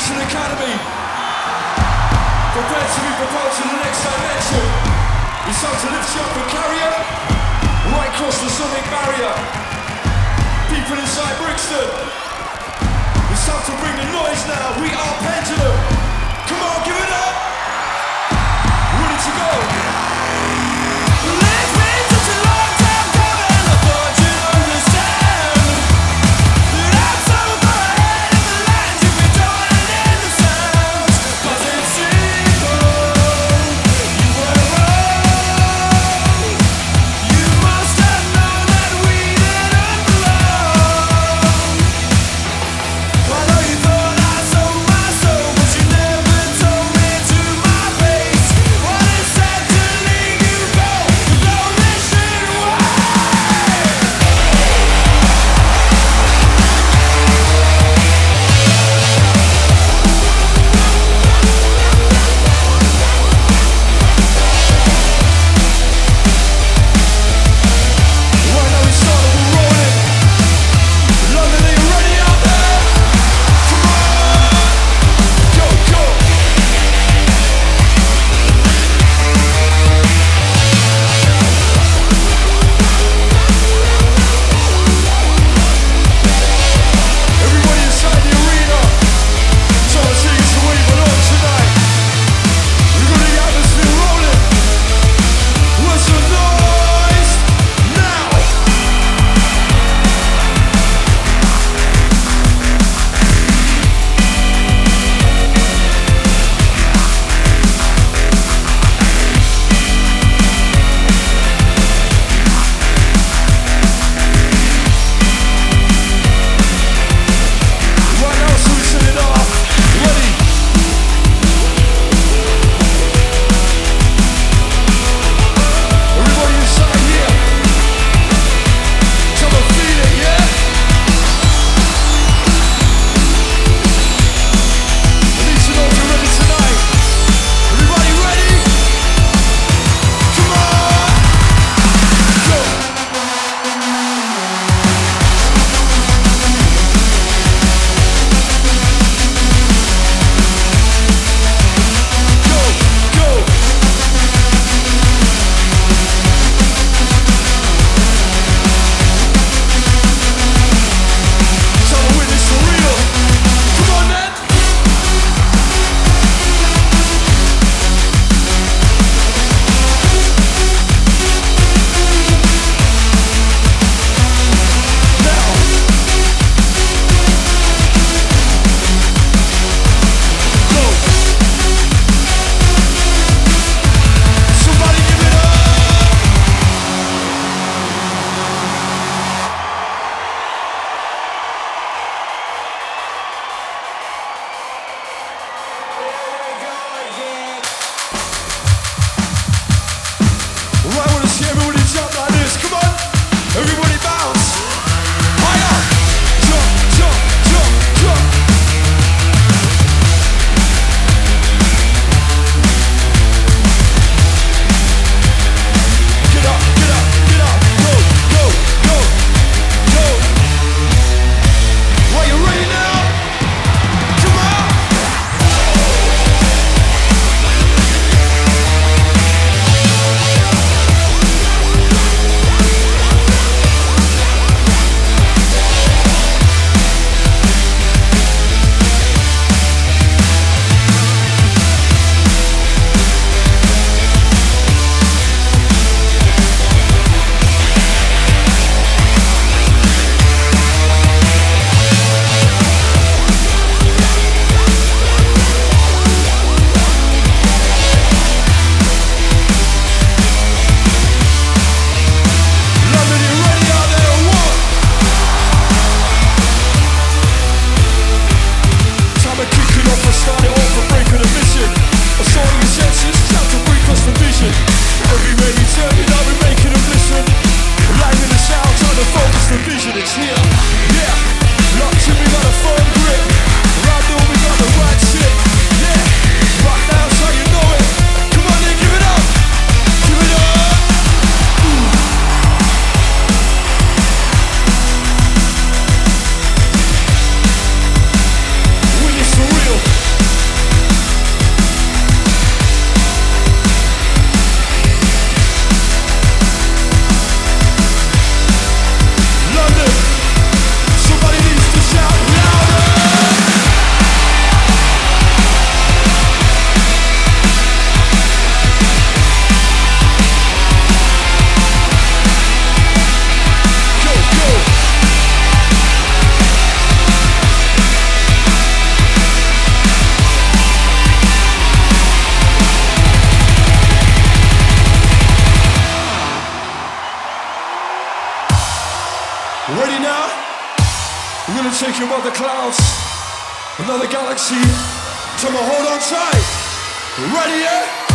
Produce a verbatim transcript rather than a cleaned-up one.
Action Academy. Prepare to be propelled to the next dimension. It's time to lift you up and carry you right across the sonic barrier. People inside Brixton, it's time to bring the noise now. We are Pendulum. Come on, give it up. Ready to go. It's been such a long time coming. I thought you'd understand that I'm so far ahead of the lines. You've been joining in the sounds, 'cause it's simple. You were wrong. You must have known that we didn't belong. I know you thought Ready now? I'm gonna take you above the clouds, another galaxy. Come on, hold on tight. Ready, yeah?